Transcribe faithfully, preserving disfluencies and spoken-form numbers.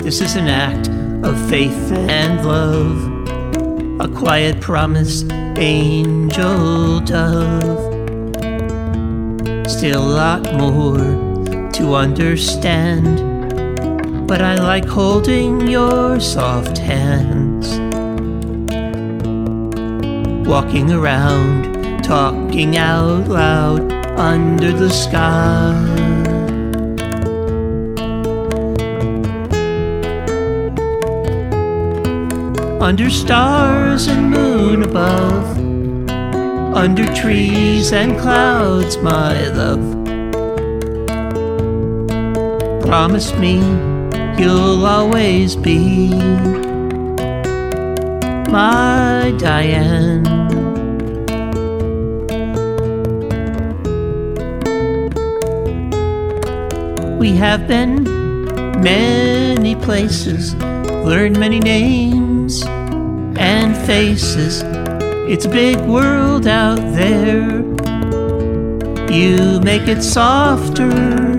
This is an act of faith and love, a quiet promise, angel dove. Still a lot more to understand, but I like holding your soft hands. Walking around, talking out loud under the sky. Under stars and moon above, under trees and clouds, my love. Promise me you'll always be my Diane. We have been many places, learned many names and faces. It's a big world out there. You make it softer